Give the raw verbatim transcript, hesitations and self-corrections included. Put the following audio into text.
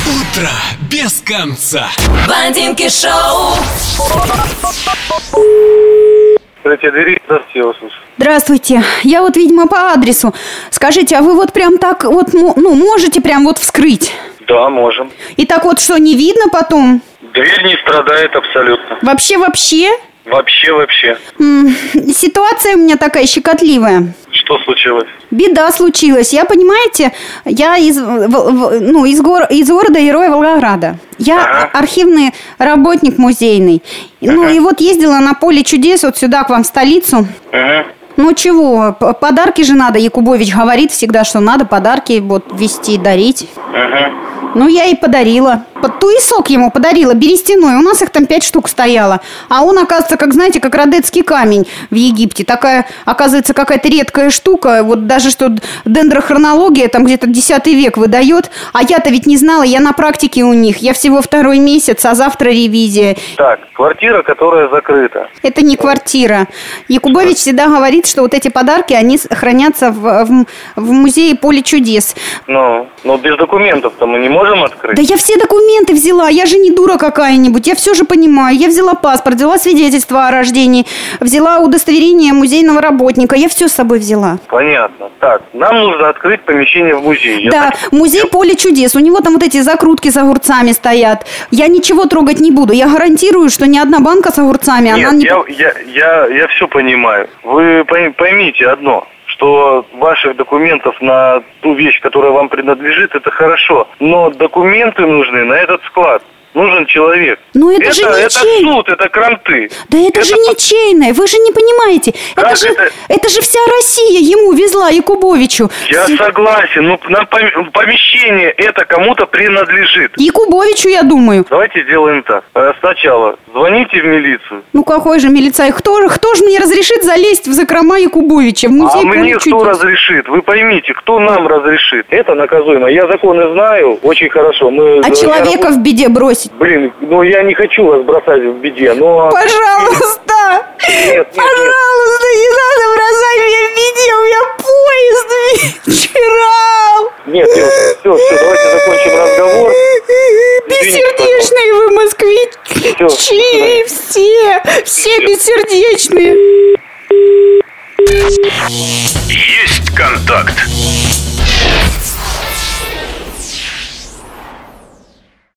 Утро без конца. Блондинки шоу. Открытие двери, здравствуйте, я вас слушаю. Здравствуйте. Я вот, видимо, по адресу. Скажите, а вы вот прям так вот, ну, можете прям вот вскрыть? Да, можем. И так вот, что, не видно потом? Дверь не страдает абсолютно. Вообще-вообще? Вообще-вообще. М, Ситуация у меня такая щекотливая. Что случилось? Беда случилась. Я, понимаете, я из, в- в- ну, из, гор, из города Героя Волгограда. Я Ага. архивный работник музейный. Ну Ага. и вот ездила на поле чудес вот сюда, к вам в столицу. Угу. Ну чего, п- подарки же надо. Якубович говорит всегда, что надо подарки вот везти, дарить. Угу. Ну, я и подарила. Под туесок ему подарила, берестяной. У нас их там пять штук стояло. А он, оказывается, как, знаете, как родецкий камень в Египте. Такая, оказывается, какая-то редкая штука. Вот даже что дендрохронология там где-то десятый век выдает. А я-то ведь не знала, я на практике у них. Я всего второй месяц, а завтра ревизия. Так, квартира, которая закрыта. Это не квартира. Якубович всегда говорит, что вот эти подарки, они с- хранятся в, в, в музее Поле чудес. Ну, но без документов-то мы не можем открыть. Да я все документы взяла, я же не дура какая-нибудь, я все же понимаю. Я взяла паспорт, взяла свидетельство о рождении, взяла удостоверение музейного работника, я все с собой взяла. Понятно. Так, нам нужно открыть помещение в музее. Я Да, так- музей Поле чудес, у него там вот эти закрутки с огурцами стоят. Я ничего трогать не буду, я гарантирую, что ни одна банка с огурцами, Нет, она не... я, я, я, я все понимаю. Вы пой- поймите одно, что ваших документов на ту вещь, которая вам принадлежит, это хорошо. Но документы нужны на этот склад. Нужен человек. Ну, это же это, не это чей. суд, это кранты. Да это, же ничейное, вы же не понимаете. Это Как же, это? это же вся Россия ему везла, Якубовичу. Я С- согласен, но на пом- помещение это кому-то принадлежит. Якубовичу, я думаю. Давайте сделаем так. Э, Сначала звоните в милицию. Ну какой же милицай? Кто, же- кто же мне разрешит залезть в закрома Якубовича в музей А Поле мне кто чудес? разрешит? Вы поймите, кто нам разрешит? Это наказуемо. Я законы знаю очень хорошо. Мы, А я человека работ- в беде бросить? Блин, ну я не хочу вас бросать в беде, но... Пожалуйста! Нет, нет, нет. Пожалуйста, не надо бросать меня в беде, у меня поезд вечером! Нет, все, все, давайте закончим разговор. Бессердечные вы, москвичи! Все, все бессердечные! Есть контакт.